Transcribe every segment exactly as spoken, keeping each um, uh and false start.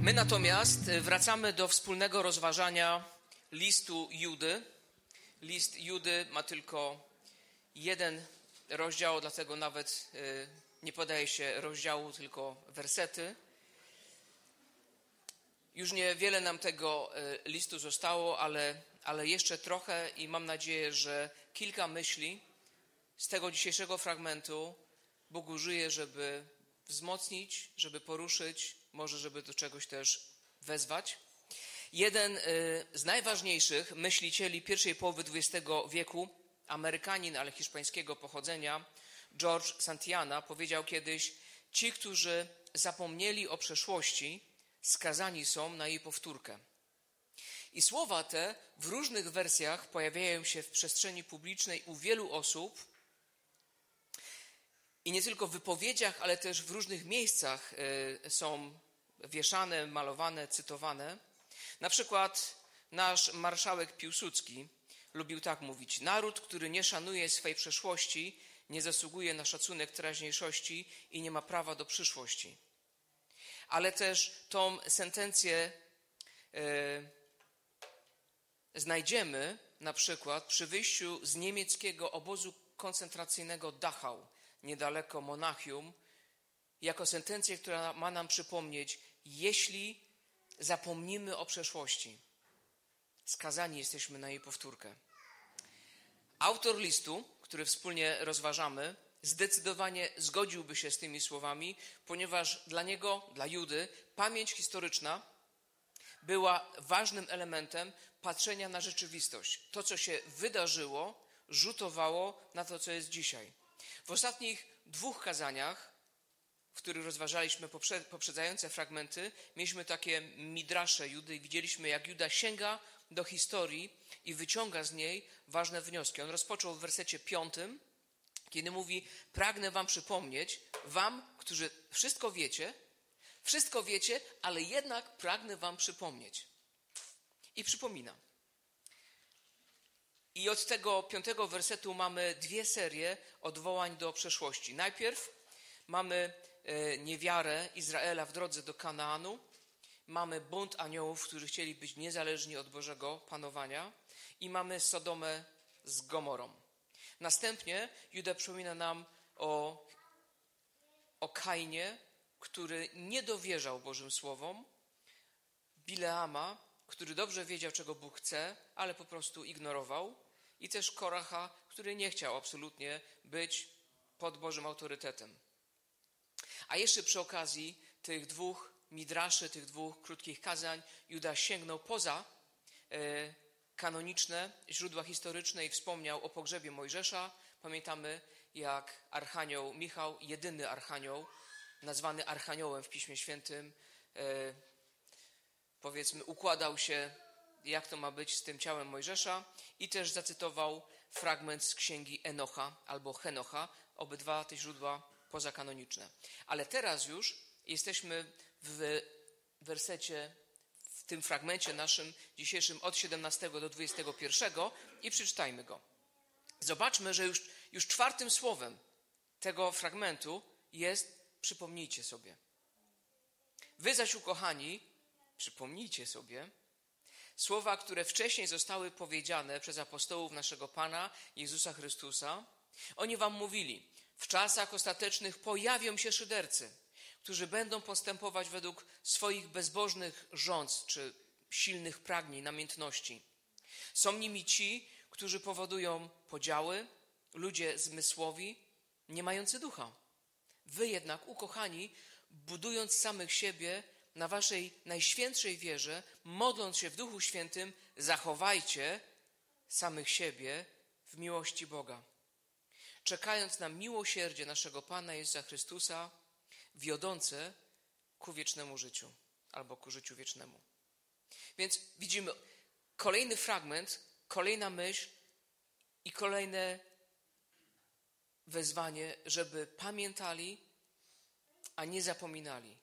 My natomiast wracamy do wspólnego rozważania listu Judy. List Judy ma tylko jeden rozdział, dlatego nawet nie podaje się rozdziału, tylko wersety. Już niewiele nam tego listu zostało, ale, ale jeszcze trochę i mam nadzieję, że kilka myśli z tego dzisiejszego fragmentu Bóg użyje, żeby wzmocnić, żeby poruszyć, może żeby do czegoś też wezwać. Jeden z najważniejszych myślicieli pierwszej połowy dwudziestego wieku, Amerykanin, ale hiszpańskiego pochodzenia, George Santayana, powiedział kiedyś: ci, którzy zapomnieli o przeszłości, skazani są na jej powtórkę. I słowa te w różnych wersjach pojawiają się w przestrzeni publicznej u wielu osób i nie tylko w wypowiedziach, ale też w różnych miejscach są wieszane, malowane, cytowane. Na przykład nasz marszałek Piłsudski lubił tak mówić: naród, który nie szanuje swej przeszłości, nie zasługuje na szacunek teraźniejszości i nie ma prawa do przyszłości. Ale też tą sentencję e, znajdziemy na przykład przy wyjściu z niemieckiego obozu koncentracyjnego Dachau, niedaleko Monachium, jako sentencję, która ma nam przypomnieć: jeśli zapomnimy o przeszłości, skazani jesteśmy na jej powtórkę. Autor listu, który wspólnie rozważamy, zdecydowanie zgodziłby się z tymi słowami, ponieważ dla niego, dla Judy, pamięć historyczna była ważnym elementem patrzenia na rzeczywistość. To, co się wydarzyło, rzutowało na to, co jest dzisiaj. W ostatnich dwóch kazaniach, w których rozważaliśmy poprzedzające fragmenty, mieliśmy takie midrasze Judy i widzieliśmy, jak Juda sięga do historii i wyciąga z niej ważne wnioski. On rozpoczął w wersecie piątym, kiedy mówi: pragnę wam przypomnieć, wam, którzy wszystko wiecie, wszystko wiecie, ale jednak pragnę wam przypomnieć. I przypomina. I od tego piątego wersetu mamy dwie serie odwołań do przeszłości. Najpierw mamy niewiarę Izraela w drodze do Kanaanu. Mamy bunt aniołów, którzy chcieli być niezależni od Bożego panowania. I mamy Sodomę z Gomorą. Następnie Juda przypomina nam o, o Kainie, który nie dowierzał Bożym słowom, Bileama, który dobrze wiedział, czego Bóg chce, ale po prostu ignorował, i też Koracha, który nie chciał absolutnie być pod Bożym autorytetem. A jeszcze przy okazji tych dwóch midraszy, tych dwóch krótkich kazań, Juda sięgnął poza e, kanoniczne źródła historyczne i wspomniał o pogrzebie Mojżesza. Pamiętamy, jak archanioł Michał, jedyny archanioł, nazwany archaniołem w Piśmie Świętym, e, powiedzmy, układał się, jak to ma być z tym ciałem Mojżesza, i też zacytował fragment z księgi Enocha albo Henocha, obydwa te źródła pozakanoniczne. Ale teraz już jesteśmy w wersecie, w tym fragmencie naszym dzisiejszym od siedemnastego do dwudziestego pierwszego i przeczytajmy go. Zobaczmy, że już, już czwartym słowem tego fragmentu jest: przypomnijcie sobie. Wy zaś, ukochani, przypomnijcie sobie słowa, które wcześniej zostały powiedziane przez apostołów naszego Pana Jezusa Chrystusa. Oni wam mówili: w czasach ostatecznych pojawią się szydercy, którzy będą postępować według swoich bezbożnych żądz czy silnych pragnień, namiętności. Są nimi ci, którzy powodują podziały, ludzie zmysłowi, nie mający ducha. Wy jednak, ukochani, budując samych siebie na waszej najświętszej wierze, modląc się w Duchu Świętym, zachowajcie samych siebie w miłości Boga, czekając na miłosierdzie naszego Pana Jezusa Chrystusa, wiodące ku wiecznemu życiu albo ku życiu wiecznemu. Więc widzimy kolejny fragment, kolejna myśl i kolejne wezwanie, żeby pamiętali, a nie zapominali.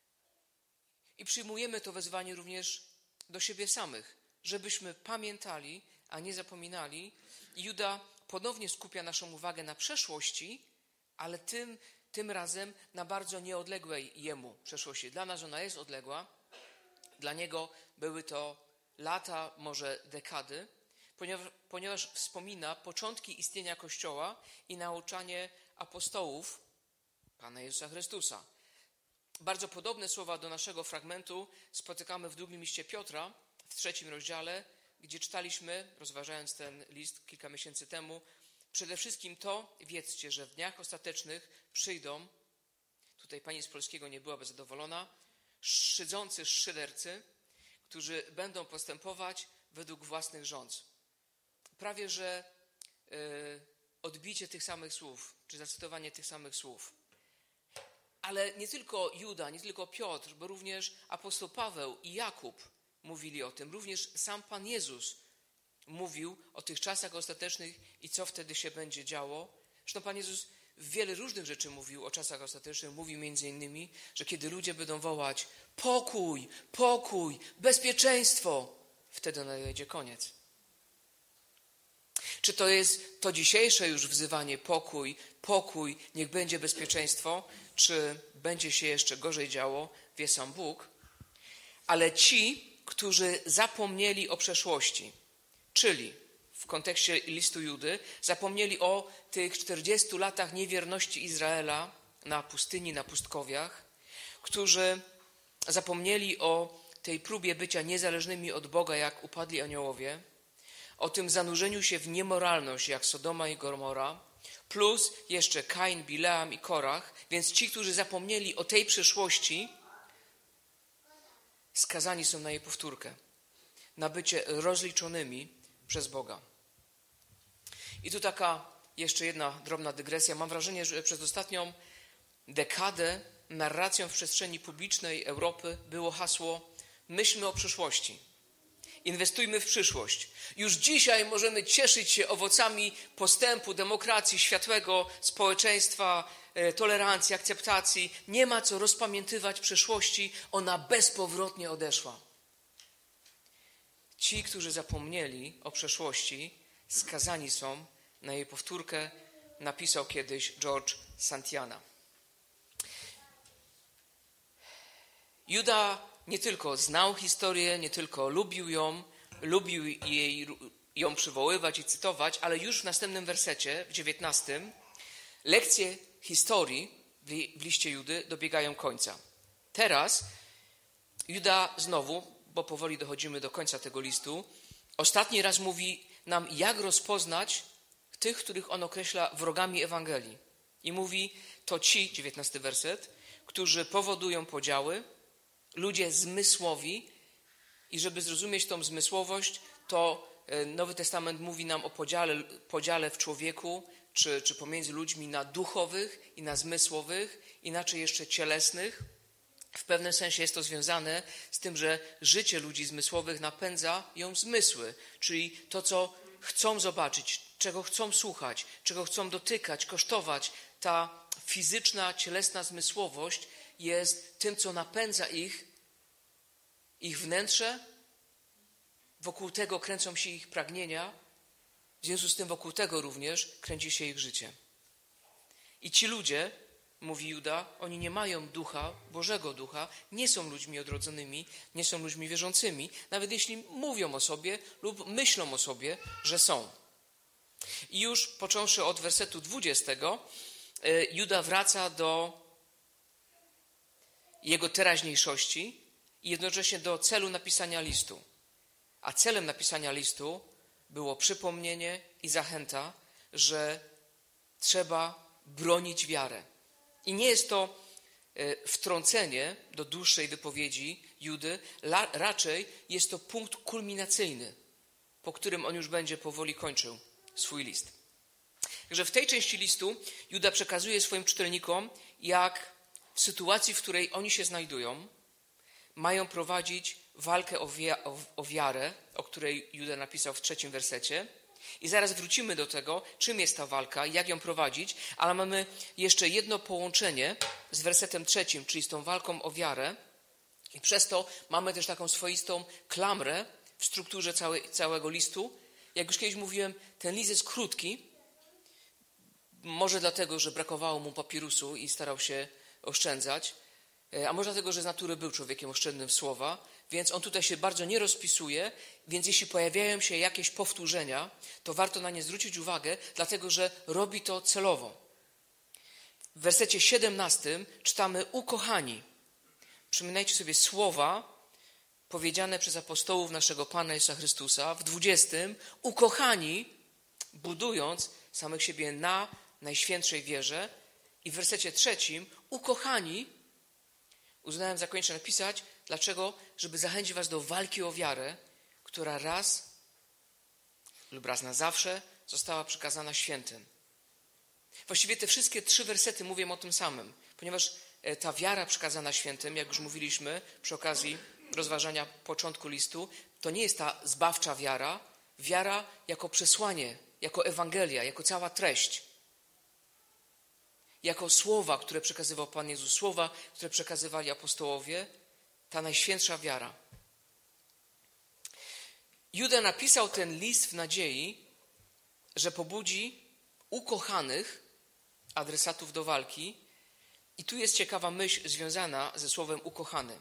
I przyjmujemy to wezwanie również do siebie samych, żebyśmy pamiętali, a nie zapominali. Juda ponownie skupia naszą uwagę na przeszłości, ale tym, tym razem na bardzo nieodległej jemu przeszłości. Dla nas ona jest odległa, Dla niego były to lata, może dekady, ponieważ, ponieważ wspomina początki istnienia Kościoła i nauczanie apostołów Pana Jezusa Chrystusa. Bardzo podobne słowa do naszego fragmentu spotykamy w drugim liście Piotra, w trzecim rozdziale, gdzie czytaliśmy, rozważając ten list kilka miesięcy temu, przede wszystkim to wiedzcie, że w dniach ostatecznych przyjdą, tutaj pani z polskiego nie byłaby zadowolona, szydzący szydercy, którzy będą postępować według własnych rządz. Prawie że y, odbicie tych samych słów, czy zacytowanie tych samych słów. Ale nie tylko Juda, nie tylko Piotr, bo również apostoł Paweł i Jakub mówili o tym. Również sam Pan Jezus mówił o tych czasach ostatecznych i co wtedy się będzie działo. Zresztą Pan Jezus wiele różnych rzeczy mówił o czasach ostatecznych. Mówił między innymi, że kiedy ludzie będą wołać pokój, pokój, bezpieczeństwo, wtedy nadejdzie koniec. Czy to jest to dzisiejsze już wzywanie pokój, pokój, niech będzie bezpieczeństwo, czy będzie się jeszcze gorzej działo, wie sam Bóg. Ale ci, którzy zapomnieli o przeszłości, czyli w kontekście listu Judy, zapomnieli o tych czterdziestu latach niewierności Izraela na pustyni, na pustkowiach, którzy zapomnieli o tej próbie bycia niezależnymi od Boga, jak upadli aniołowie, o tym zanurzeniu się w niemoralność, jak Sodoma i Gomora, plus jeszcze Kain, Bileam i Korach, więc ci, którzy zapomnieli o tej przyszłości, skazani są na jej powtórkę, na bycie rozliczonymi przez Boga. I tu taka jeszcze jedna drobna dygresja. Mam wrażenie, że przez ostatnią dekadę narracją w przestrzeni publicznej Europy było hasło myślmy o przyszłości. Inwestujmy w przyszłość. Już dzisiaj możemy cieszyć się owocami postępu, demokracji, światłego społeczeństwa, tolerancji, akceptacji. Nie ma co rozpamiętywać przyszłości, ona bezpowrotnie odeszła. Ci, którzy zapomnieli o przeszłości, skazani są na jej powtórkę, napisał kiedyś George Santayana. Juda nie tylko znał historię, nie tylko lubił ją, lubił jej, ją przywoływać i cytować, ale już w następnym wersecie, w dziewiętnastym, lekcje historii w liście Judy dobiegają końca. Teraz Juda znowu, bo powoli dochodzimy do końca tego listu, ostatni raz mówi nam, jak rozpoznać tych, których on określa wrogami Ewangelii. I mówi, to ci, dziewiętnasty werset, którzy powodują podziały, ludzie zmysłowi, i żeby zrozumieć tą zmysłowość, to Nowy Testament mówi nam o podziale, podziale w człowieku, czy, czy pomiędzy ludźmi na duchowych i na zmysłowych, inaczej jeszcze cielesnych. W pewnym sensie jest to związane z tym, że życie ludzi zmysłowych napędza ją zmysły, czyli to, co chcą zobaczyć, czego chcą słuchać, czego chcą dotykać, kosztować. Ta fizyczna, cielesna zmysłowość jest tym, co napędza ich, ich wnętrze. Wokół tego kręcą się ich pragnienia. W związku z tym wokół tego również kręci się ich życie. I ci ludzie, mówi Juda, oni nie mają ducha, Bożego ducha, nie są ludźmi odrodzonymi, nie są ludźmi wierzącymi, nawet jeśli mówią o sobie lub myślą o sobie, że są. I już począwszy od wersetu dwudziestego, Juda wraca do jego teraźniejszości i jednocześnie do celu napisania listu. A celem napisania listu było przypomnienie i zachęta, że trzeba bronić wiarę. I nie jest to wtrącenie do dłuższej wypowiedzi Judy, raczej jest to punkt kulminacyjny, po którym on już będzie powoli kończył swój list. Także w tej części listu Juda przekazuje swoim czytelnikom, jak w sytuacji, w której oni się znajdują, mają prowadzić walkę o, wi- o, o wiarę, o której Juda napisał w trzecim wersecie. I zaraz wrócimy do tego, czym jest ta walka, jak ją prowadzić, ale mamy jeszcze jedno połączenie z wersetem trzecim, czyli z tą walką o wiarę. I przez to mamy też taką swoistą klamrę w strukturze całej, całego listu. Jak już kiedyś mówiłem, ten list jest krótki, może dlatego, że brakowało mu papirusu i starał się oszczędzać, a może dlatego, że z natury był człowiekiem oszczędnym w słowa, więc on tutaj się bardzo nie rozpisuje, więc jeśli pojawiają się jakieś powtórzenia, to warto na nie zwrócić uwagę, dlatego że robi to celowo. W wersecie siedemnastym czytamy ukochani. Przypominajcie sobie słowa powiedziane przez apostołów naszego Pana Jezusa Chrystusa. W dwudziestym ukochani, budując samych siebie na najświętszej wierze. I w wersecie trzecim ukochani, uznałem za konieczne napisać. Dlaczego? Żeby zachęcić was do walki o wiarę, która raz lub raz na zawsze została przekazana świętym. Właściwie te wszystkie trzy wersety mówią o tym samym, ponieważ ta wiara przekazana świętym, jak już mówiliśmy przy okazji rozważania początku listu, to nie jest ta zbawcza wiara, wiara jako przesłanie, jako Ewangelia, jako cała treść, jako słowa, które przekazywał Pan Jezus, słowa, które przekazywali apostołowie, ta najświętsza wiara. Juda napisał ten list w nadziei, że pobudzi ukochanych adresatów do walki. I tu jest ciekawa myśl związana ze słowem ukochany.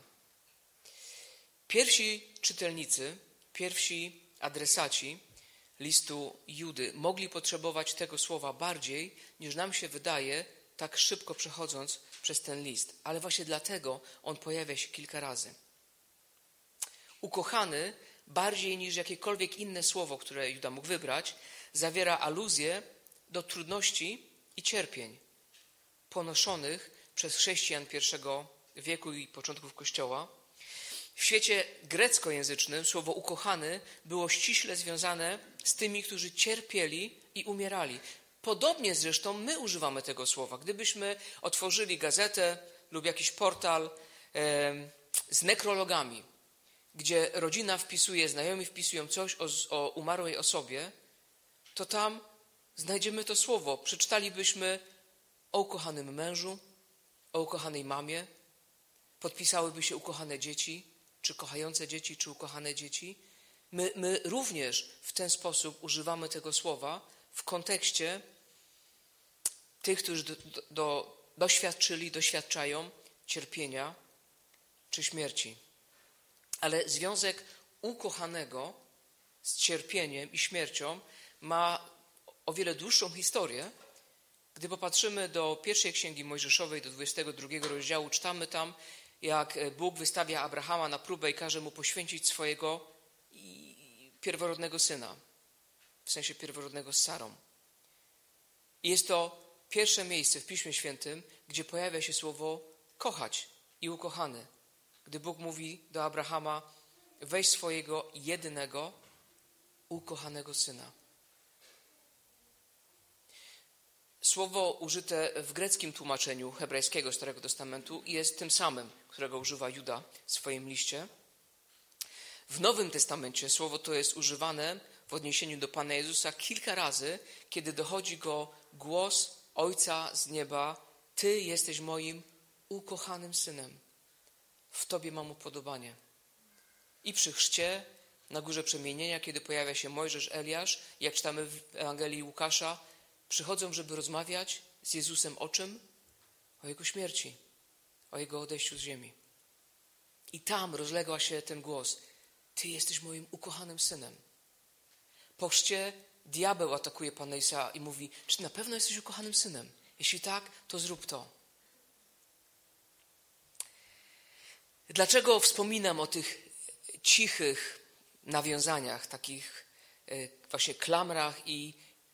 Pierwsi czytelnicy, pierwsi adresaci listu Judy mogli potrzebować tego słowa bardziej, niż nam się wydaje, tak szybko przechodząc przez ten list. Ale właśnie dlatego on pojawia się kilka razy. Ukochany, bardziej niż jakiekolwiek inne słowo, które Juda mógł wybrać, zawiera aluzję do trudności i cierpień ponoszonych przez chrześcijan pierwszego wieku i początków Kościoła. W świecie greckojęzycznym słowo ukochany było ściśle związane z tymi, którzy cierpieli i umierali. Podobnie zresztą my używamy tego słowa. Gdybyśmy otworzyli gazetę lub jakiś portal e, z nekrologami, gdzie rodzina wpisuje, znajomi wpisują coś o, o umarłej osobie, to tam znajdziemy to słowo. Przeczytalibyśmy o ukochanym mężu, o ukochanej mamie, podpisałyby się ukochane dzieci, czy kochające dzieci, czy ukochane dzieci. My, my również w ten sposób używamy tego słowa w kontekście tych, którzy do, do, do, doświadczyli, doświadczają cierpienia czy śmierci. Ale związek ukochanego z cierpieniem i śmiercią ma o wiele dłuższą historię. Gdy popatrzymy do pierwszej księgi Mojżeszowej, do dwudziestego drugiego rozdziału, czytamy tam, jak Bóg wystawia Abrahama na próbę i każe mu poświęcić swojego pierworodnego syna, w sensie pierworodnego z Sarą. I jest to pierwsze miejsce w Piśmie Świętym, gdzie pojawia się słowo kochać i ukochany. Gdy Bóg mówi do Abrahama, weź swojego jedynego, ukochanego syna. Słowo użyte w greckim tłumaczeniu hebrajskiego Starego Testamentu jest tym samym, którego używa Juda w swoim liście. W Nowym Testamencie słowo to jest używane w odniesieniu do Pana Jezusa kilka razy, kiedy dochodzi go głos Ojca z nieba: Ty jesteś moim ukochanym Synem. W Tobie mam upodobanie. I przy chrzcie, na Górze Przemienienia, kiedy pojawia się Mojżesz, Eliasz, jak czytamy w Ewangelii Łukasza, przychodzą, żeby rozmawiać z Jezusem o czym? O Jego śmierci, o Jego odejściu z ziemi. I tam rozległa się ten głos: Ty jesteś moim ukochanym Synem. Po chrzcie diabeł atakuje Pana Jezusa i mówi: czy na pewno jesteś ukochanym Synem? Jeśli tak, to zrób to. Dlaczego wspominam o tych cichych nawiązaniach, takich właśnie klamrach i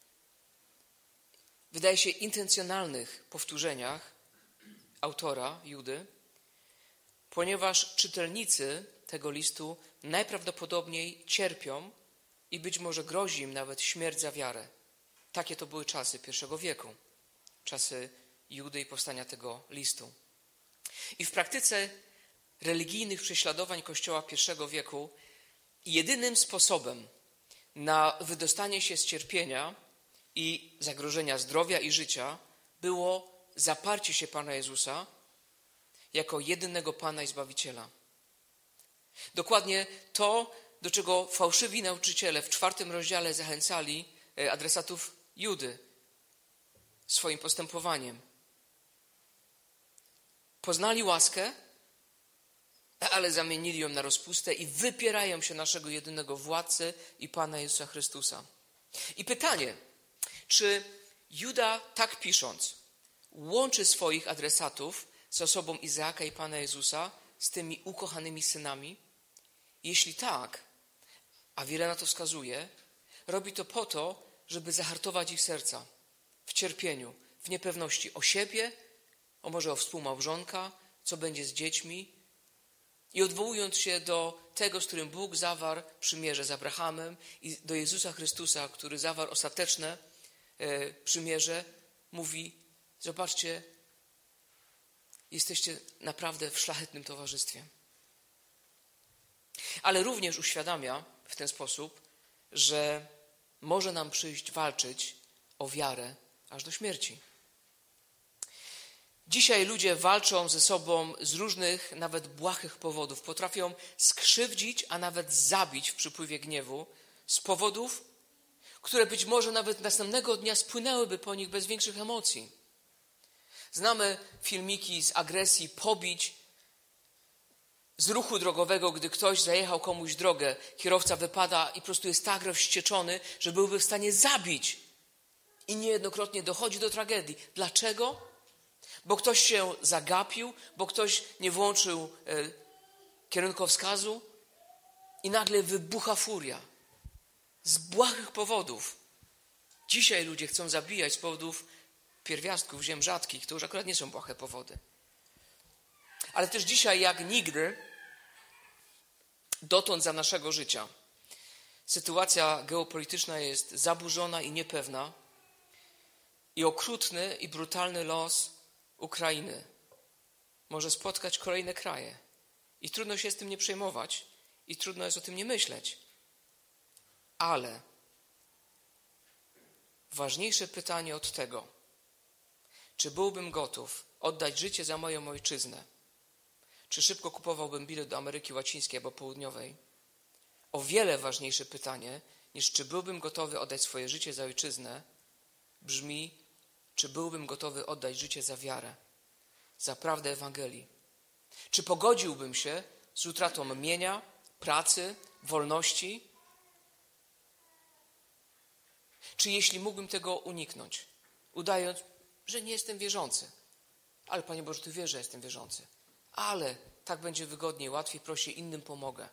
wydaje się intencjonalnych powtórzeniach autora, Judy? Ponieważ czytelnicy tego listu najprawdopodobniej cierpią i być może grozi im nawet śmierć za wiarę. Takie to były czasy pierwszego wieku, czasy Judy i powstania tego listu. I w praktyce religijnych prześladowań Kościoła pierwszego wieku jedynym sposobem na wydostanie się z cierpienia i zagrożenia zdrowia i życia było zaparcie się Pana Jezusa jako jedynego Pana i Zbawiciela. Dokładnie to, do czego fałszywi nauczyciele w czwartym rozdziale zachęcali adresatów Judy swoim postępowaniem. Poznali łaskę, ale zamienili ją na rozpustę i wypierają się naszego jedynego władcy i Pana Jezusa Chrystusa. I pytanie, czy Juda, tak pisząc, łączy swoich adresatów z osobą Izaaka i Pana Jezusa, z tymi ukochanymi synami? Jeśli tak, a wiele na to wskazuje, robi to po to, żeby zahartować ich serca w cierpieniu, w niepewności o siebie, o może o współmałżonka, co będzie z dziećmi. I odwołując się do tego, z którym Bóg zawarł przymierze z Abrahamem i do Jezusa Chrystusa, który zawarł ostateczne e, przymierze, mówi: zobaczcie, jesteście naprawdę w szlachetnym towarzystwie. Ale również uświadamia w ten sposób, że może nam przyjść walczyć o wiarę aż do śmierci. Dzisiaj ludzie walczą ze sobą z różnych, nawet błahych powodów. Potrafią skrzywdzić, a nawet zabić w przypływie gniewu z powodów, które być może nawet następnego dnia spłynęłyby po nich bez większych emocji. Znamy filmiki z agresji, pobić, z ruchu drogowego, gdy ktoś zajechał komuś drogę, kierowca wypada i po prostu jest tak rozwścieczony, że byłby w stanie zabić. I niejednokrotnie dochodzi do tragedii. Dlaczego? Bo ktoś się zagapił, bo ktoś nie włączył e, kierunkowskazu i nagle wybucha furia. Z błahych powodów. Dzisiaj ludzie chcą zabijać z powodów pierwiastków ziem rzadkich. To już akurat nie są błahe powody. Ale też dzisiaj, jak nigdy, dotąd za naszego życia, sytuacja geopolityczna jest zaburzona i niepewna i okrutny i brutalny los Ukrainy może spotkać kolejne kraje. I trudno się z tym nie przejmować i trudno jest o tym nie myśleć. Ale ważniejsze pytanie od tego, czy byłbym gotów oddać życie za moją ojczyznę, czy szybko kupowałbym bilet do Ameryki Łacińskiej albo Południowej, o wiele ważniejsze pytanie niż czy byłbym gotowy oddać swoje życie za ojczyznę, brzmi: czy byłbym gotowy oddać życie za wiarę, za prawdę Ewangelii? Czy pogodziłbym się z utratą mienia, pracy, wolności? Czy jeśli mógłbym tego uniknąć, udając, że nie jestem wierzący, ale Panie Boże, Ty wiesz, że jestem wierzący, ale tak będzie wygodniej, łatwiej, prościej, innym pomogę.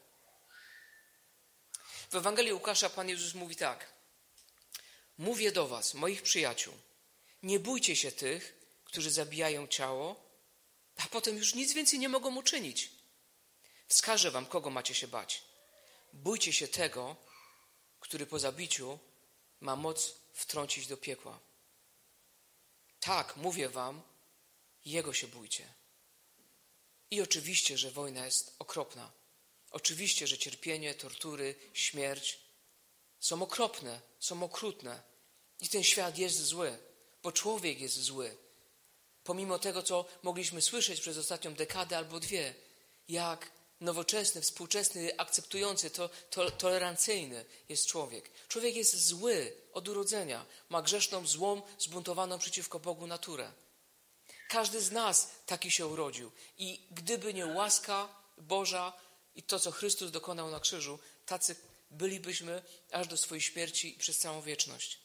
W Ewangelii Łukasza Pan Jezus mówi tak: mówię do was, moich przyjaciół, nie bójcie się tych, którzy zabijają ciało, a potem już nic więcej nie mogą uczynić. Wskażę wam, kogo macie się bać. Bójcie się tego, który po zabiciu ma moc wtrącić do piekła. Tak, mówię wam, Jego się bójcie. I oczywiście, że wojna jest okropna. Oczywiście, że cierpienie, tortury, śmierć są okropne, są okrutne. I ten świat jest zły, bo człowiek jest zły. Pomimo tego, co mogliśmy słyszeć przez ostatnią dekadę albo dwie, jak nowoczesny, współczesny, akceptujący, to, to, tolerancyjny jest człowiek. Człowiek jest zły od urodzenia. Ma grzeszną, złą, zbuntowaną przeciwko Bogu naturę. Każdy z nas taki się urodził. I gdyby nie łaska Boża i to, co Chrystus dokonał na krzyżu, tacy bylibyśmy aż do swojej śmierci i przez całą wieczność.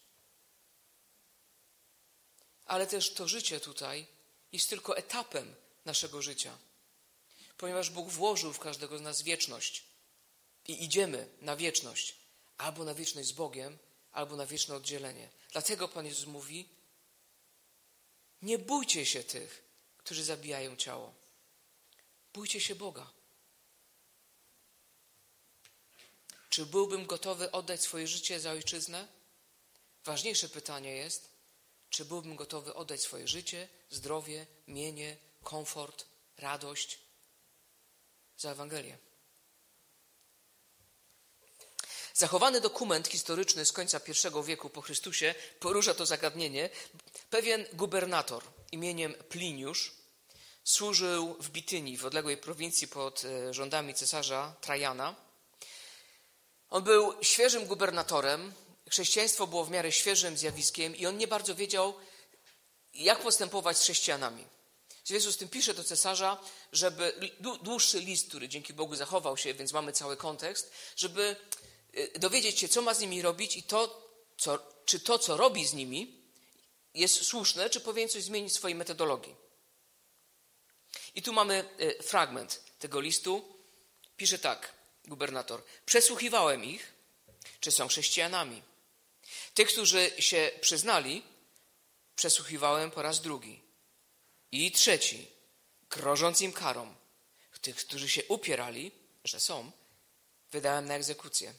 Ale też to życie tutaj jest tylko etapem naszego życia. Ponieważ Bóg włożył w każdego z nas wieczność i idziemy na wieczność. Albo na wieczność z Bogiem, albo na wieczne oddzielenie. Dlatego Pan Jezus mówi: nie bójcie się tych, którzy zabijają ciało. Bójcie się Boga. Czy byłbym gotowy oddać swoje życie za ojczyznę? Ważniejsze pytanie jest, czy byłbym gotowy oddać swoje życie, zdrowie, mienie, komfort, radość za Ewangelię. Zachowany dokument historyczny z końca pierwszego wieku po Chrystusie porusza to zagadnienie. Pewien gubernator imieniem Pliniusz służył w Bitynii, w odległej prowincji pod rządami cesarza Trajana. On był świeżym gubernatorem, chrześcijaństwo było w miarę świeżym zjawiskiem i on nie bardzo wiedział, jak postępować z chrześcijanami. W związku z tym pisze do cesarza, żeby dłuższy list, który dzięki Bogu zachował się, więc mamy cały kontekst, żeby dowiedzieć się, co ma z nimi robić i to, co, czy to, co robi z nimi, jest słuszne, czy powinien coś zmienić w swojej metodologii. I tu mamy fragment tego listu. Pisze tak gubernator. Przesłuchiwałem ich, czy są chrześcijanami. Tych, którzy się przyznali, przesłuchiwałem po raz drugi. I trzeci, grożąc im karą. Tych, którzy się upierali, że są, wydałem na egzekucję.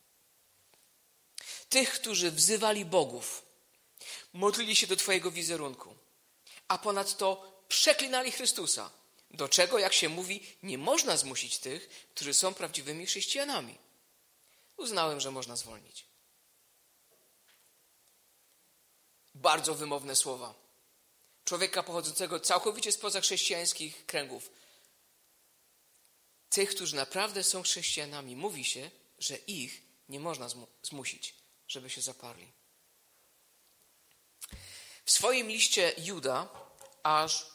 Tych, którzy wzywali bogów, modlili się do Twojego wizerunku, a ponadto przeklinali Chrystusa, do czego, jak się mówi, nie można zmusić tych, którzy są prawdziwymi chrześcijanami. Uznałem, że można zwolnić. Bardzo wymowne słowa. Człowieka pochodzącego całkowicie spoza chrześcijańskich kręgów. Tych, którzy naprawdę są chrześcijanami, mówi się, że ich nie można zmusić, żeby się zaparli. W swoim liście Juda aż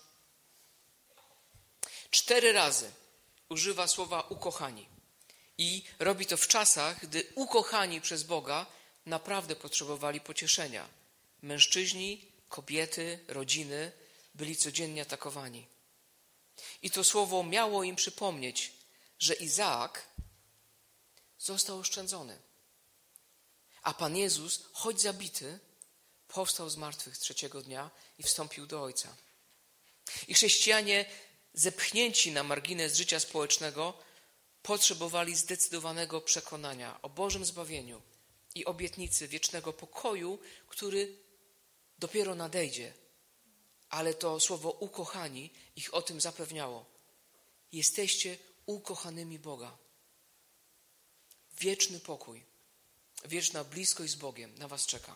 cztery razy używa słowa ukochani. I robi to w czasach, gdy ukochani przez Boga naprawdę potrzebowali pocieszenia. Mężczyźni, kobiety, rodziny byli codziennie atakowani. I to słowo miało im przypomnieć, że Izaak został oszczędzony. A Pan Jezus, choć zabity, powstał z martwych trzeciego dnia i wstąpił do Ojca. I chrześcijanie, zepchnięci na margines życia społecznego, potrzebowali zdecydowanego przekonania o Bożym zbawieniu i obietnicy wiecznego pokoju, który dopiero nadejdzie. Ale to słowo ukochani ich o tym zapewniało. Jesteście ukochanymi Boga. Wieczny pokój, wieczna bliskość z Bogiem na was czeka.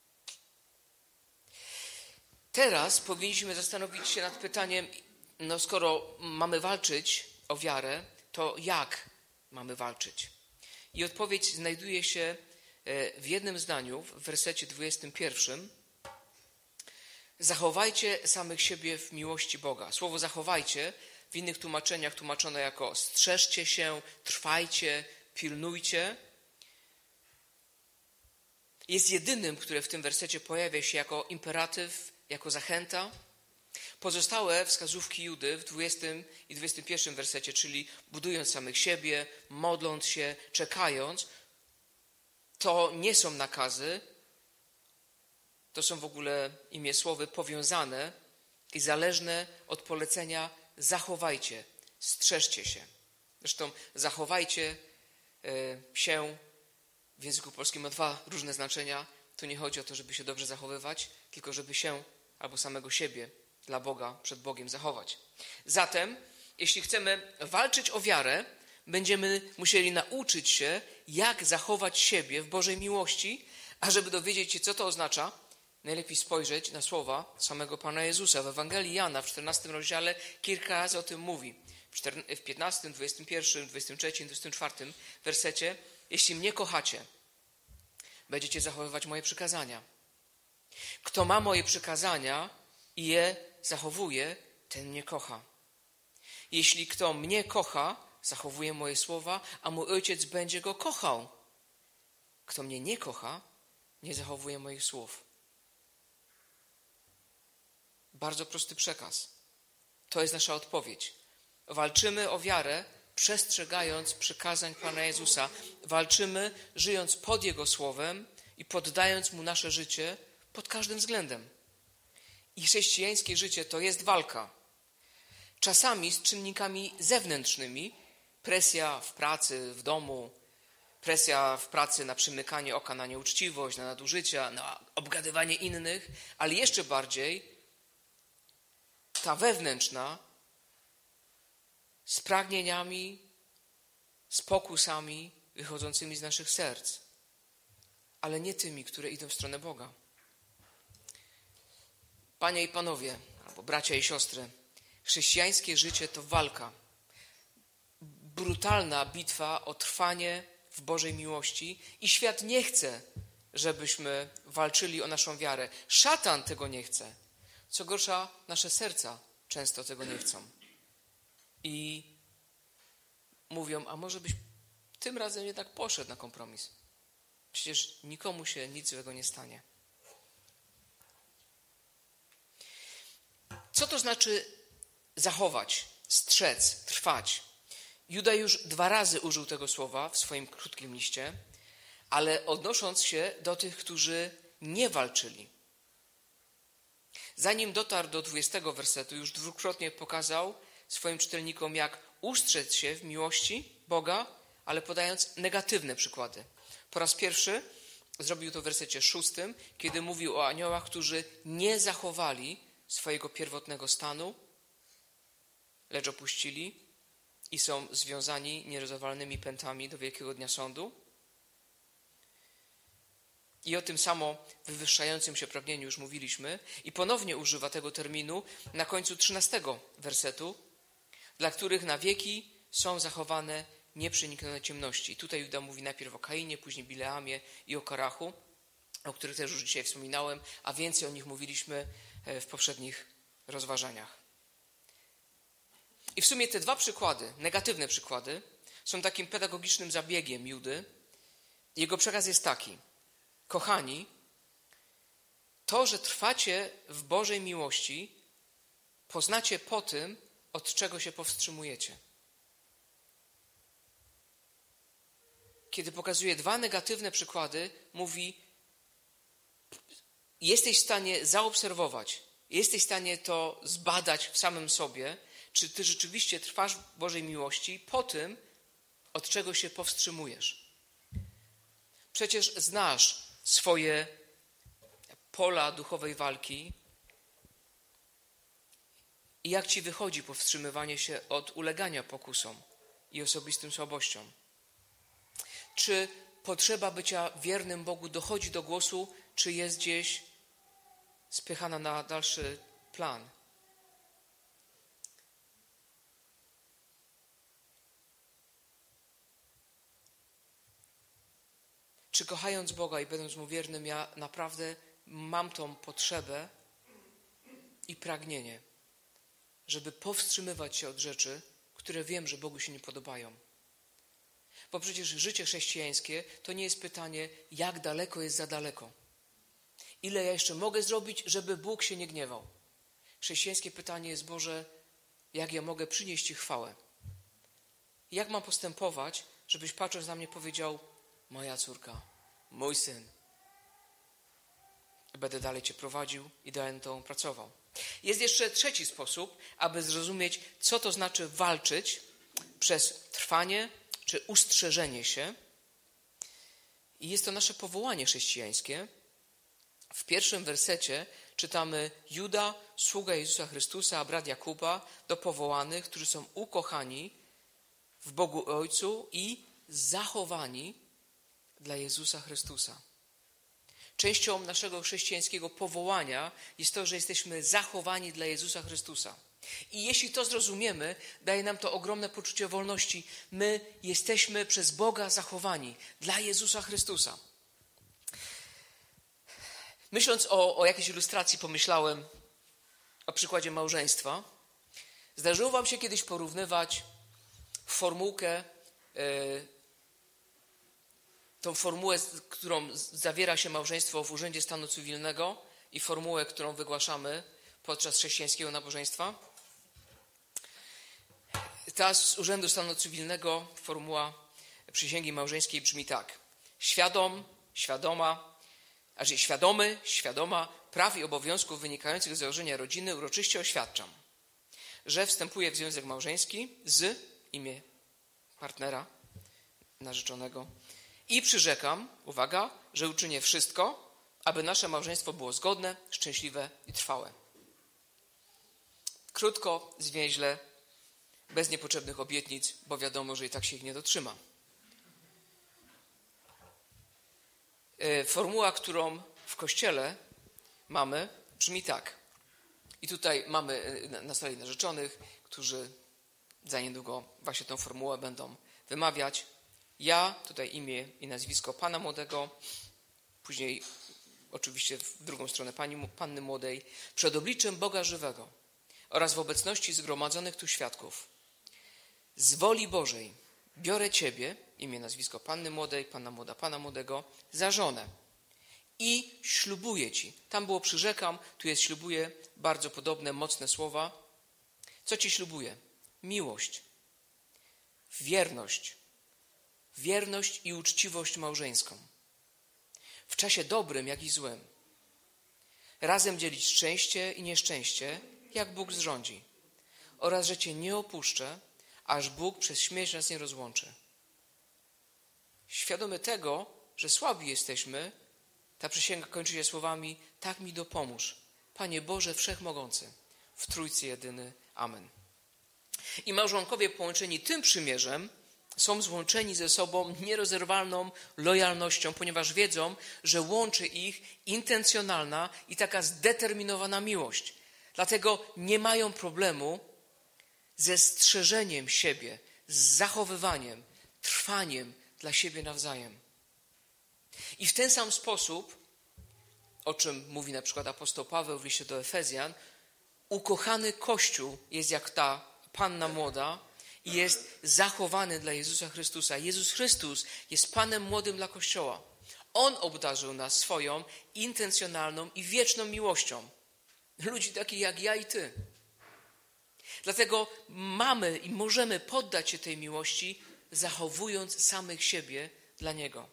Teraz powinniśmy zastanowić się nad pytaniem, no skoro mamy walczyć o wiarę, to jak mamy walczyć? I odpowiedź znajduje się w jednym zdaniu, w wersecie dwudziestym pierwszym. Zachowajcie samych siebie w miłości Boga. Słowo zachowajcie w innych tłumaczeniach tłumaczone jako strzeżcie się, trwajcie, pilnujcie. Jest jedynym, które w tym wersecie pojawia się jako imperatyw, jako zachęta. Pozostałe wskazówki Judy w dwudziestym i dwudziestym pierwszym wersecie, czyli budując samych siebie, modląc się, czekając, to nie są nakazy, to są w ogóle imię słowy powiązane i zależne od polecenia zachowajcie, strzeżcie się. Zresztą zachowajcie się w języku polskim ma dwa różne znaczenia. Tu nie chodzi o to, żeby się dobrze zachowywać, tylko żeby się albo samego siebie dla Boga, przed Bogiem zachować. Zatem, jeśli chcemy walczyć o wiarę, będziemy musieli nauczyć się, jak zachować siebie w Bożej miłości, a żeby dowiedzieć się, co to oznacza, najlepiej spojrzeć na słowa samego Pana Jezusa. W Ewangelii Jana w czternastym rozdziale kilka razy o tym mówi. W piętnastym, dwudziestym pierwszym, dwudziestym trzecim, dwudziestym czwartym wersecie. Jeśli mnie kochacie, będziecie zachowywać moje przykazania. Kto ma moje przykazania i je zachowuje, ten mnie kocha. Jeśli kto mnie kocha, zachowuje moje słowa, a mój Ojciec będzie go kochał. Kto mnie nie kocha, nie zachowuje moich słów. Bardzo prosty przekaz. To jest nasza odpowiedź. Walczymy o wiarę, przestrzegając przykazań Pana Jezusa. Walczymy, żyjąc pod Jego słowem i poddając Mu nasze życie pod każdym względem. I chrześcijańskie życie to jest walka. Czasami z czynnikami zewnętrznymi, presja w pracy, w domu, presja w pracy na przymykanie oka na nieuczciwość, na nadużycia, na obgadywanie innych, ale jeszcze bardziej ta wewnętrzna z pragnieniami, z pokusami wychodzącymi z naszych serc, ale nie tymi, które idą w stronę Boga. Panie i panowie, albo bracia i siostry, chrześcijańskie życie to walka. Brutalna bitwa o trwanie w Bożej miłości i świat nie chce, żebyśmy walczyli o naszą wiarę. Szatan tego nie chce. Co gorsza, nasze serca często tego nie chcą. I mówią, a może byś tym razem jednak poszedł na kompromis. Przecież nikomu się nic złego nie stanie. Co to znaczy zachować, strzec, trwać? Juda już dwa razy użył tego słowa w swoim krótkim liście, ale odnosząc się do tych, którzy nie walczyli. Zanim dotarł do dwudziestego wersetu, już dwukrotnie pokazał swoim czytelnikom, jak ustrzec się w miłości Boga, ale podając negatywne przykłady. Po raz pierwszy zrobił to w wersecie szóstym, kiedy mówił o aniołach, którzy nie zachowali swojego pierwotnego stanu, lecz opuścili i są związani nierozerwalnymi pętami do wielkiego dnia sądu. I o tym samo wywyższającym się pragnieniu już mówiliśmy. I ponownie używa tego terminu na końcu trzynastego wersetu, dla których na wieki są zachowane nieprzeniknione ciemności. I tutaj Juda mówi najpierw o Kainie, później Bileamie i o Korachu, o których też już dzisiaj wspominałem, a więcej o nich mówiliśmy w poprzednich rozważaniach. I w sumie te dwa przykłady, negatywne przykłady, są takim pedagogicznym zabiegiem Judy. Jego przekaz jest taki: kochani, to, że trwacie w Bożej miłości, poznacie po tym, od czego się powstrzymujecie. Kiedy pokazuje dwa negatywne przykłady, mówi, jesteś w stanie zaobserwować, jesteś w stanie to zbadać w samym sobie, czy ty rzeczywiście trwasz w Bożej miłości po tym, od czego się powstrzymujesz. Przecież znasz swoje pola duchowej walki i jak ci wychodzi powstrzymywanie się od ulegania pokusom i osobistym słabościom. Czy potrzeba bycia wiernym Bogu dochodzi do głosu, czy jest gdzieś spychana na dalszy plan? Czy kochając Boga i będąc Mu wiernym, ja naprawdę mam tą potrzebę i pragnienie, żeby powstrzymywać się od rzeczy, które wiem, że Bogu się nie podobają. Bo przecież życie chrześcijańskie to nie jest pytanie, jak daleko jest za daleko. Ile ja jeszcze mogę zrobić, żeby Bóg się nie gniewał? Chrześcijańskie pytanie jest, Boże, jak ja mogę przynieść Ci chwałę? Jak mam postępować, żebyś patrząc na mnie powiedział, moja córka, mój syn. Będę dalej Cię prowadził i dalej nad Tobą pracował. Jest jeszcze trzeci sposób, aby zrozumieć, co to znaczy walczyć przez trwanie czy ustrzeżenie się. I jest to nasze powołanie chrześcijańskie. W pierwszym wersecie czytamy: Juda, sługa Jezusa Chrystusa, a brat Jakuba, do powołanych, którzy są ukochani w Bogu Ojcu i zachowani dla Jezusa Chrystusa. Częścią naszego chrześcijańskiego powołania jest to, że jesteśmy zachowani dla Jezusa Chrystusa. I jeśli to zrozumiemy, daje nam to ogromne poczucie wolności. My jesteśmy przez Boga zachowani dla Jezusa Chrystusa. Myśląc o, o jakiejś ilustracji, pomyślałem o przykładzie małżeństwa. Zdarzyło wam się kiedyś porównywać formułkę, yy, tą formułę, którą zawiera się małżeństwo w Urzędzie Stanu Cywilnego i formułę, którą wygłaszamy podczas chrześcijańskiego nabożeństwa? Ta z Urzędu Stanu Cywilnego formuła przysięgi małżeńskiej brzmi tak: świadom, świadoma, a że świadomy, świadoma praw i obowiązków wynikających z założenia rodziny uroczyście oświadczam, że wstępuję w związek małżeński z imię partnera narzeczonego i przyrzekam, uwaga, że uczynię wszystko, aby nasze małżeństwo było zgodne, szczęśliwe i trwałe. Krótko, zwięźle, bez niepotrzebnych obietnic, bo wiadomo, że i tak się ich nie dotrzyma. Formuła, którą w Kościele mamy, brzmi tak. I tutaj mamy na sali narzeczonych, którzy za niedługo właśnie tę formułę będą wymawiać. Ja, tutaj imię i nazwisko pana młodego, później oczywiście w drugą stronę pani, panny młodej, przed obliczem Boga żywego oraz w obecności zgromadzonych tu świadków, z woli Bożej biorę Ciebie, imię, nazwisko panny młodej, panna młoda, pana młodego, za żonę i ślubuję Ci. Tam było przyrzekam, tu jest ślubuję, bardzo podobne, mocne słowa. Co Ci ślubuję? Miłość, wierność, wierność i uczciwość małżeńską. W czasie dobrym, jak i złym. Razem dzielić szczęście i nieszczęście, jak Bóg zrządzi. Oraz, że Cię nie opuszczę, aż Bóg przez śmierć nas nie rozłączy. Świadomy tego, że słabi jesteśmy, ta przysięga kończy się słowami: tak mi dopomóż, Panie Boże Wszechmogący, w Trójcy jedyny. Amen. I małżonkowie połączeni tym przymierzem są złączeni ze sobą nierozerwalną lojalnością, ponieważ wiedzą, że łączy ich intencjonalna i taka zdeterminowana miłość. Dlatego nie mają problemu ze strzeżeniem siebie, z zachowywaniem, trwaniem dla siebie nawzajem. I w ten sam sposób, o czym mówi na przykład apostoł Paweł w liście do Efezjan, ukochany Kościół jest jak ta panna młoda i jest zachowany dla Jezusa Chrystusa. Jezus Chrystus jest Panem młodym dla Kościoła. On obdarzył nas swoją intencjonalną i wieczną miłością. Ludzi takich jak ja i ty. Dlatego mamy i możemy poddać się tej miłości, zachowując samych siebie dla Niego.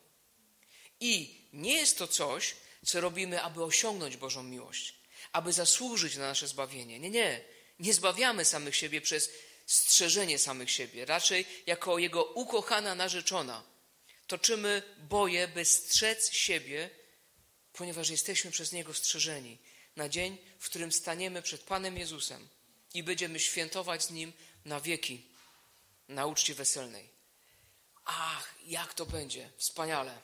I nie jest to coś, co robimy, aby osiągnąć Bożą miłość, aby zasłużyć na nasze zbawienie. Nie, nie. Nie zbawiamy samych siebie przez strzeżenie samych siebie. Raczej jako Jego ukochana narzeczona toczymy boje, by strzec siebie, ponieważ jesteśmy przez Niego strzeżeni na dzień, w którym staniemy przed Panem Jezusem i będziemy świętować z Nim na wieki na uczcie weselnej. Ach, jak to będzie wspaniale.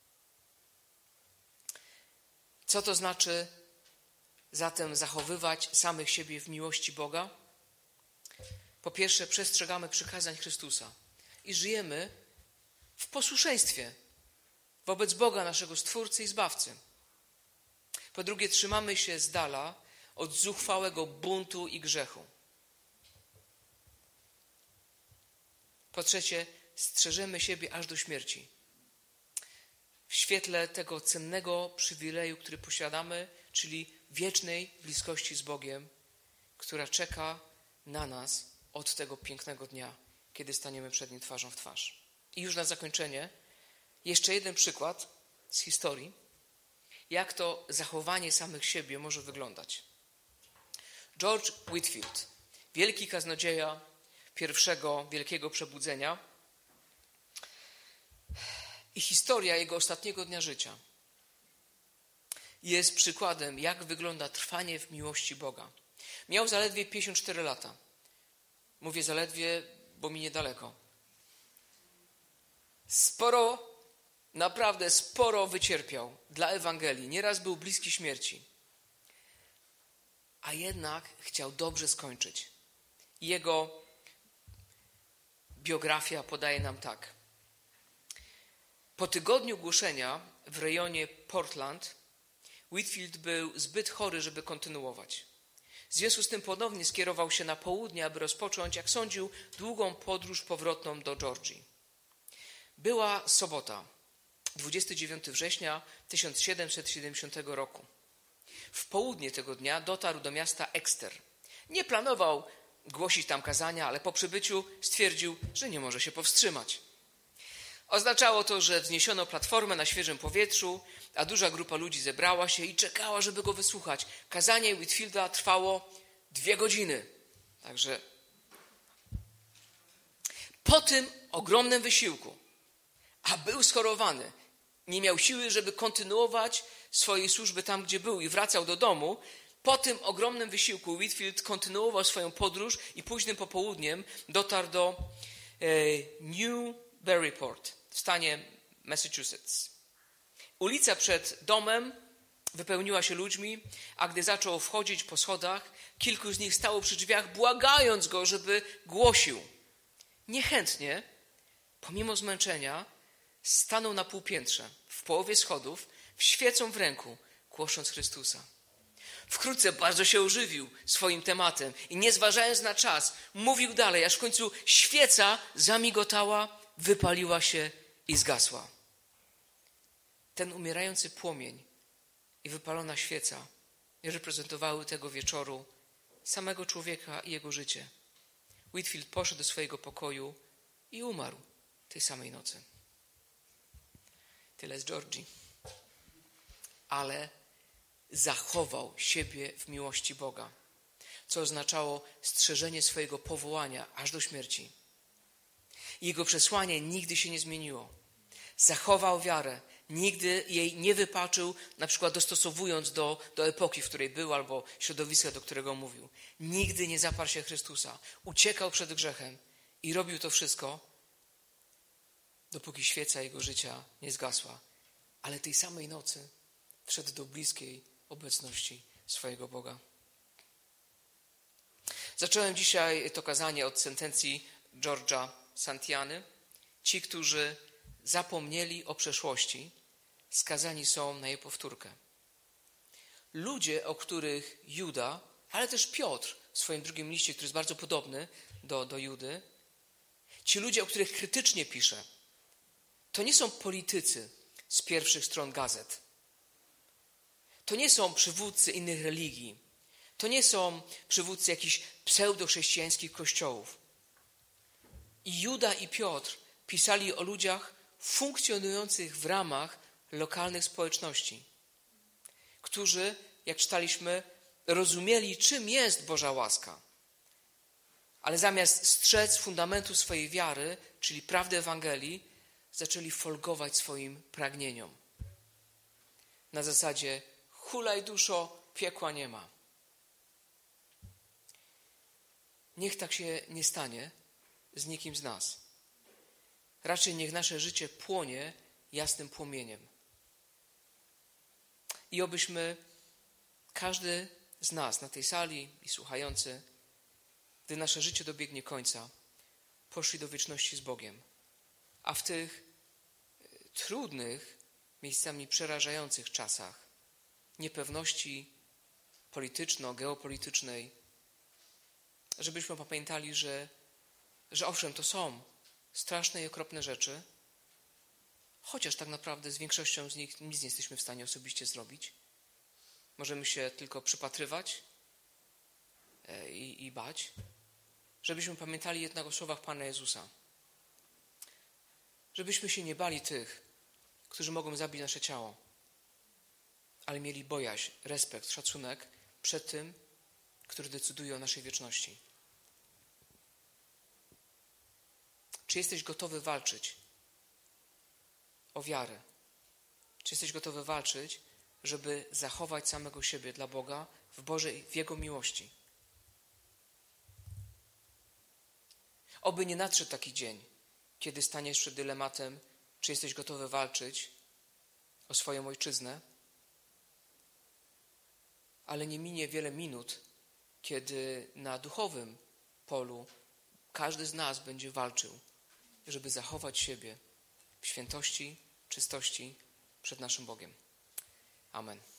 Co to znaczy zatem zachowywać samych siebie w miłości Boga? Po pierwsze, przestrzegamy przykazań Chrystusa i żyjemy w posłuszeństwie wobec Boga, naszego Stwórcy i Zbawcy. Po drugie, trzymamy się z dala od zuchwałego buntu i grzechu. Po trzecie, strzeżemy siebie aż do śmierci. W świetle tego cennego przywileju, który posiadamy, czyli wiecznej bliskości z Bogiem, która czeka na nas od tego pięknego dnia, kiedy staniemy przed Nim twarzą w twarz. I już na zakończenie jeszcze jeden przykład z historii, jak to zachowanie samych siebie może wyglądać. George Whitefield, wielki kaznodzieja pierwszego wielkiego przebudzenia i historia jego ostatniego dnia życia jest przykładem, jak wygląda trwanie w miłości Boga. Miał zaledwie pięćdziesiąt cztery lata. Mówię zaledwie, bo mi niedaleko. Sporo, naprawdę sporo wycierpiał dla Ewangelii. Nieraz był bliski śmierci. A jednak chciał dobrze skończyć. Jego biografia podaje nam tak. Po tygodniu głoszenia w rejonie Portland Whitefield był zbyt chory, żeby kontynuować. W związku z tym ponownie skierował się na południe, aby rozpocząć, jak sądził, długą podróż powrotną do Georgii. Była sobota, dwudziestego dziewiątego września tysiąc siedemset siedemdziesiątego roku. W południe tego dnia dotarł do miasta Exeter. Nie planował głosić tam kazania, ale po przybyciu stwierdził, że nie może się powstrzymać. Oznaczało to, że wzniesiono platformę na świeżym powietrzu, a duża grupa ludzi zebrała się i czekała, żeby go wysłuchać. Kazanie Whitefielda trwało dwie godziny. Także po tym ogromnym wysiłku, a był schorowany, nie miał siły, żeby kontynuować swojej służby tam, gdzie był i wracał do domu, po tym ogromnym wysiłku Whitefield kontynuował swoją podróż i późnym popołudniem dotarł do e, Newburyport w stanie Massachusetts. Ulica przed domem wypełniła się ludźmi, a gdy zaczął wchodzić po schodach, kilku z nich stało przy drzwiach, błagając go, żeby głosił. Niechętnie, pomimo zmęczenia, stanął na półpiętrze, w połowie schodów, świecą w ręku, głosząc Chrystusa. Wkrótce bardzo się ożywił swoim tematem i nie zważając na czas, mówił dalej, aż w końcu świeca zamigotała, wypaliła się i zgasła. Ten umierający płomień i wypalona świeca reprezentowały tego wieczoru samego człowieka i jego życie. Whitefield poszedł do swojego pokoju i umarł tej samej nocy. Tyle z Georgii. Ale zachował siebie w miłości Boga, co oznaczało strzeżenie swojego powołania aż do śmierci. Jego przesłanie nigdy się nie zmieniło. Zachował wiarę, nigdy jej nie wypaczył, na przykład dostosowując do, do epoki, w której był, albo środowiska, do którego mówił. Nigdy nie zaparł się Chrystusa. Uciekał przed grzechem i robił to wszystko, dopóki świeca jego życia nie zgasła. Ale tej samej nocy wszedł do bliskiej obecności swojego Boga. Zacząłem dzisiaj to kazanie od sentencji George'a Santayany. Ci, którzy zapomnieli o przeszłości, skazani są na jej powtórkę. Ludzie, o których Juda, ale też Piotr w swoim drugim liście, który jest bardzo podobny do, do Judy, ci ludzie, o których krytycznie pisze, to nie są politycy z pierwszych stron gazet. To nie są przywódcy innych religii. To nie są przywódcy jakichś pseudochrześcijańskich kościołów. I Juda i Piotr pisali o ludziach funkcjonujących w ramach lokalnych społeczności, którzy, jak czytaliśmy, rozumieli, czym jest Boża łaska. Ale zamiast strzec fundamentu swojej wiary, czyli prawdy Ewangelii, zaczęli folgować swoim pragnieniom. Na zasadzie hulaj duszo, piekła nie ma. Niech tak się nie stanie z nikim z nas. Raczej niech nasze życie płonie jasnym płomieniem. I obyśmy, każdy z nas na tej sali i słuchający, gdy nasze życie dobiegnie końca, poszli do wieczności z Bogiem. A w tych trudnych, miejscami przerażających czasach niepewności polityczno-geopolitycznej, żebyśmy pamiętali, że, że owszem, to są straszne i okropne rzeczy, chociaż tak naprawdę z większością z nich nic nie jesteśmy w stanie osobiście zrobić. Możemy się tylko przypatrywać i, i bać, żebyśmy pamiętali jednak o słowach Pana Jezusa. Żebyśmy się nie bali tych, którzy mogą zabić nasze ciało, ale mieli bojaźń, respekt, szacunek przed tym, który decyduje o naszej wieczności. Czy jesteś gotowy walczyć o wiarę? Czy jesteś gotowy walczyć, żeby zachować samego siebie dla Boga w Bożej, w Jego miłości? Oby nie nadszedł taki dzień, kiedy staniesz przed dylematem, czy jesteś gotowy walczyć o swoją ojczyznę, ale nie minie wiele minut, kiedy na duchowym polu każdy z nas będzie walczył, żeby zachować siebie w świętości, czystości przed naszym Bogiem. Amen.